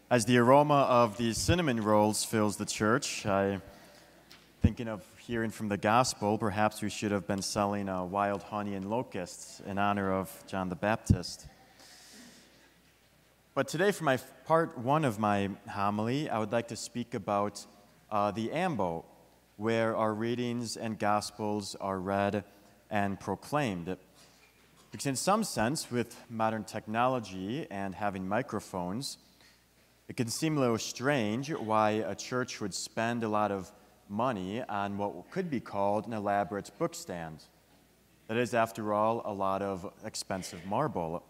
As the aroma of these cinnamon rolls fills the church, thinking of hearing from the gospel, perhaps we should have been selling wild honey and locusts in honor of John the Baptist. But today, for my part one of my homily, I would like to speak about the ambo, where our readings and gospels are read and proclaimed. Because in some sense, with modern technology and having microphones, it can seem a little strange why a church would spend a lot of money on what could be called an elaborate book stand. That is, after all, a lot of expensive marble.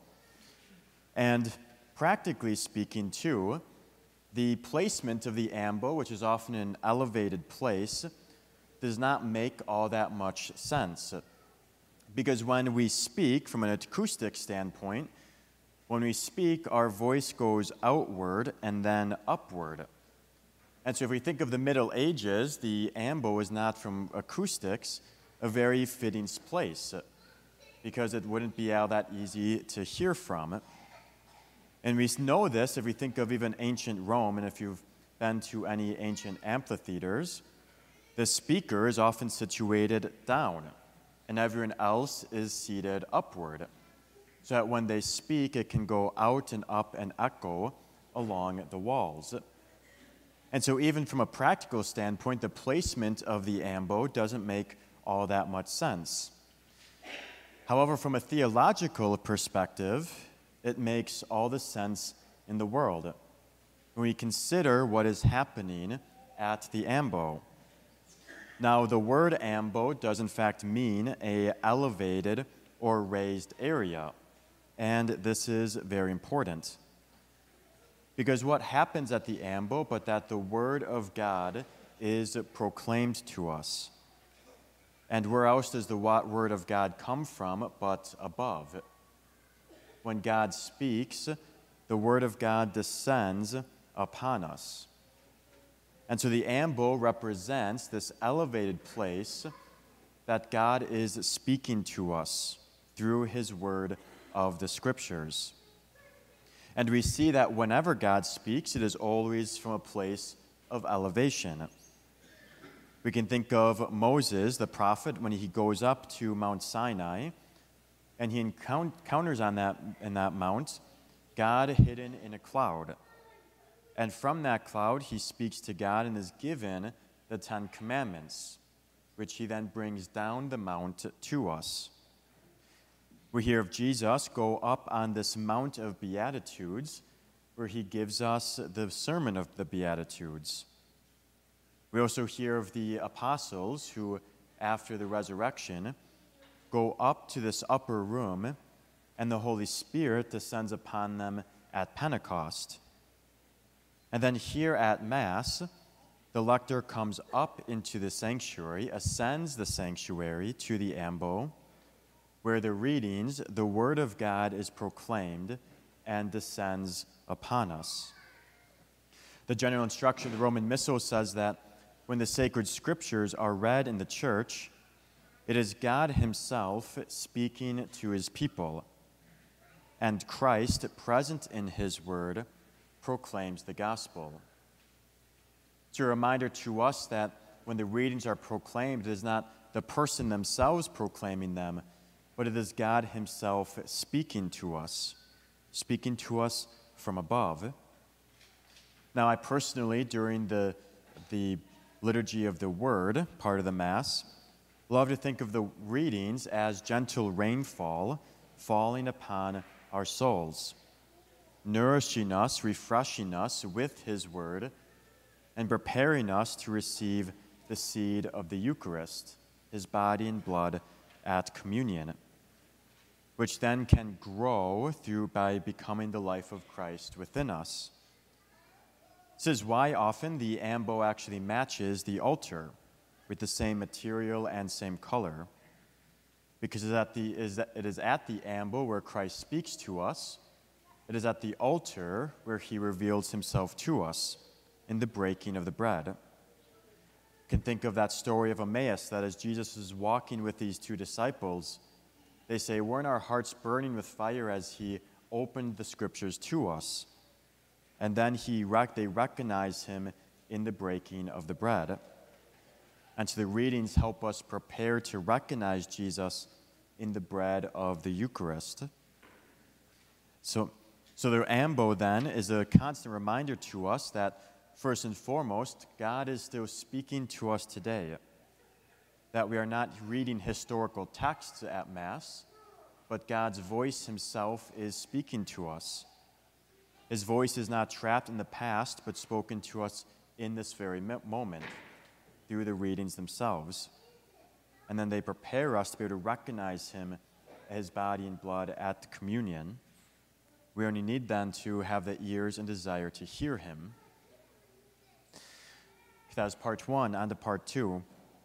And practically speaking, too, the placement of the ambo, which is often an elevated place, does not make all that much sense. Because when we speak from an acoustic standpoint, when we speak, our voice goes outward and then upward. And so if we think of the Middle Ages, the ambo is not, from acoustics, a very fitting place, because it wouldn't be all that easy to hear from. And we know this if we think of even ancient Rome, and if you've been to any ancient amphitheaters, the speaker is often situated down, and everyone else is seated upward, so that when they speak, it can go out and up and echo along the walls. And so even from a practical standpoint, the placement of the ambo doesn't make all that much sense. However, from a theological perspective, it makes all the sense in the world when we consider what is happening at the ambo. Now, the word ambo does in fact mean an elevated or raised area. And this is very important. Because what happens at the ambo, but that the Word of God is proclaimed to us. And where else does the Word of God come from but above? When God speaks, the Word of God descends upon us. And so the ambo represents this elevated place that God is speaking to us through His Word of the Scriptures. And we see that whenever God speaks, it is always from a place of elevation. We can think of Moses, the prophet, when he goes up to Mount Sinai, and he encounters in that mount God hidden in a cloud. And from that cloud, he speaks to God and is given the Ten Commandments, which he then brings down the mount to us. We hear of Jesus go up on this Mount of Beatitudes, where he gives us the Sermon of the Beatitudes. We also hear of the apostles who, after the resurrection, go up to this upper room, and the Holy Spirit descends upon them at Pentecost. And then here at Mass, the lector comes up into the sanctuary, ascends the sanctuary to the ambo, where the readings, the Word of God is proclaimed and descends upon us. The general instruction of the Roman Missal says that when the sacred Scriptures are read in the church, it is God Himself speaking to His people, and Christ, present in His Word, proclaims the gospel. It's a reminder to us that when the readings are proclaimed, it is not the person themselves proclaiming them, but it is God Himself speaking to us from above. Now, I personally, during the Liturgy of the Word, part of the Mass, love to think of the readings as gentle rainfall falling upon our souls, nourishing us, refreshing us with His Word, and preparing us to receive the seed of the Eucharist, His body and blood at communion, which then can grow by becoming the life of Christ within us. This is why often the ambo actually matches the altar with the same material and same color, because it is at the ambo where Christ speaks to us. It is at the altar where He reveals Himself to us in the breaking of the bread. You can think of that story of Emmaus, that as Jesus is walking with these two disciples, they say, "Weren't our hearts burning with fire as He opened the Scriptures to us?" And then they recognize him in the breaking of the bread. And so the readings help us prepare to recognize Jesus in the bread of the Eucharist. So the ambo then is a constant reminder to us that first and foremost, God is still speaking to us today. That we are not reading historical texts at Mass, but God's voice himself is speaking to us. His voice is not trapped in the past, but spoken to us in this very moment through the readings themselves. And then they prepare us to be able to recognize him, his body and blood at the communion. We only need then to have the ears and desire to hear him. That was part one. On to part two.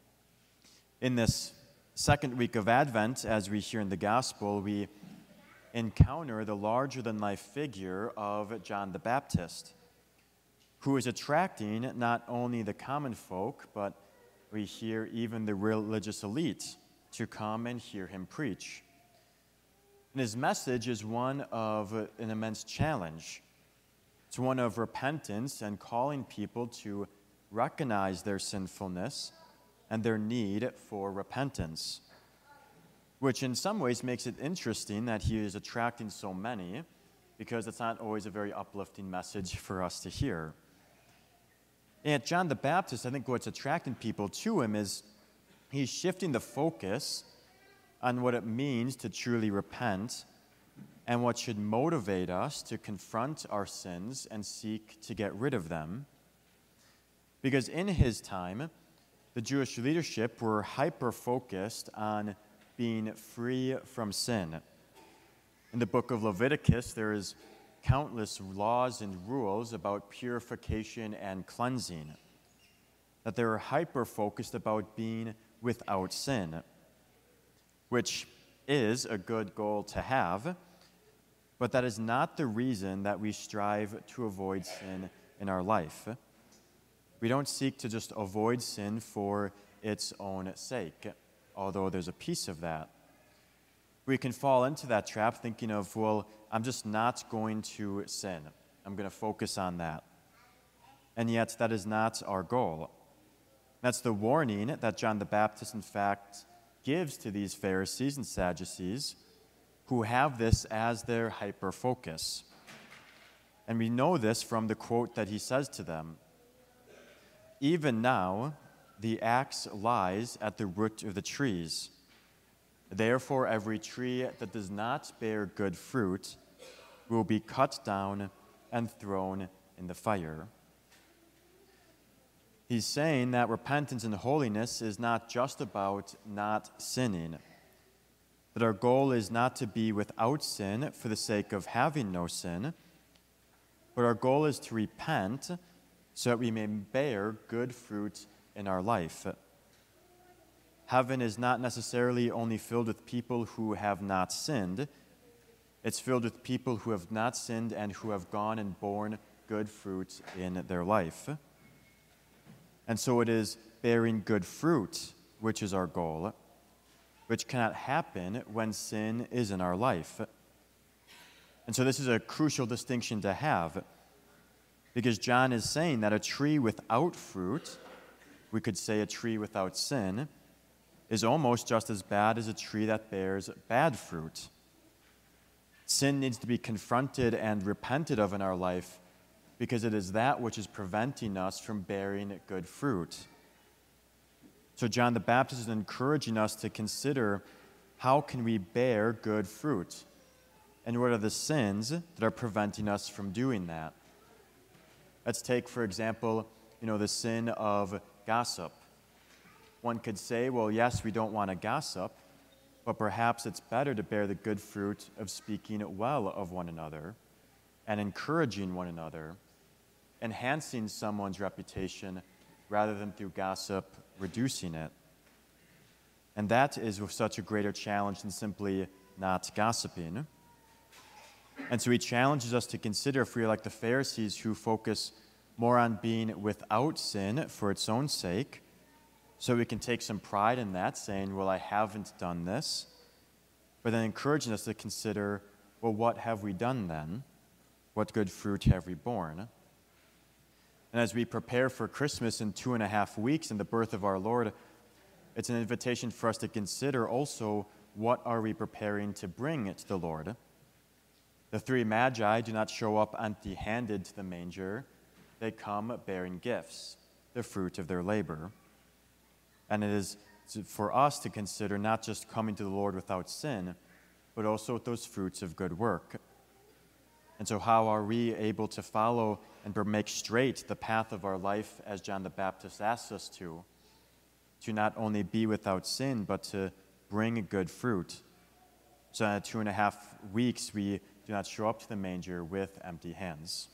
In this second week of Advent, as we hear in the Gospel, we encounter the larger-than-life figure of John the Baptist, who is attracting not only the common folk, but we hear even the religious elite to come and hear him preach. And his message is one of an immense challenge. It's one of repentance and calling people to recognize their sinfulness and their need for repentance, which in some ways makes it interesting that he is attracting so many, because it's not always a very uplifting message for us to hear. And John the Baptist, I think what's attracting people to him is he's shifting the focus on what it means to truly repent and what should motivate us to confront our sins and seek to get rid of them. Because in his time, the Jewish leadership were hyper-focused on being free from sin. In the book of Leviticus, there is countless laws and rules about purification and cleansing, that they were hyper-focused about being without sin, which is a good goal to have, but that is not the reason that we strive to avoid sin in our life. We don't seek to just avoid sin for its own sake, although there's a piece of that. We can fall into that trap thinking of, well, I'm just not going to sin. I'm going to focus on that. And yet, that is not our goal. That's the warning that John the Baptist, in fact, gives to these Pharisees and Sadducees who have this as their hyper-focus. And we know this from the quote that he says to them. Even now, the axe lies at the root of the trees. Therefore, every tree that does not bear good fruit will be cut down and thrown in the fire. He's saying that repentance and holiness is not just about not sinning, that our goal is not to be without sin for the sake of having no sin, but our goal is to repent so that we may bear good fruit in our life. Heaven is not necessarily only filled with people who have not sinned. It's filled with people who have not sinned and who have gone and borne good fruit in their life. And so it is bearing good fruit which is our goal, which cannot happen when sin is in our life. And so this is a crucial distinction to have, because John is saying that a tree without fruit, we could say a tree without sin, is almost just as bad as a tree that bears bad fruit. Sin needs to be confronted and repented of in our life because it is that which is preventing us from bearing good fruit. So John the Baptist is encouraging us to consider, how can we bear good fruit? And what are the sins that are preventing us from doing that? Let's take, for example, the sin of gossip. One could say, well, yes, we don't want to gossip, but perhaps it's better to bear the good fruit of speaking well of one another and encouraging one another, enhancing someone's reputation rather than through gossip reducing it. And that is such a greater challenge than simply not gossiping. And so he challenges us to consider if we are like the Pharisees who focus more on being without sin for its own sake, so we can take some pride in that, saying, well, I haven't done this, but then encouraging us to consider, well, what have we done then? What good fruit have we borne? And as we prepare for Christmas in 2.5 weeks and the birth of our Lord, it's an invitation for us to consider also, what are we preparing to bring to the Lord? The three magi do not show up empty-handed to the manger. They come bearing gifts, the fruit of their labor. And it is for us to consider not just coming to the Lord without sin, but also with those fruits of good work. And so how are we able to follow and make straight the path of our life as John the Baptist asks us to not only be without sin, but to bring good fruit? So in 2.5 weeks, we do not show up to the manger with empty hands.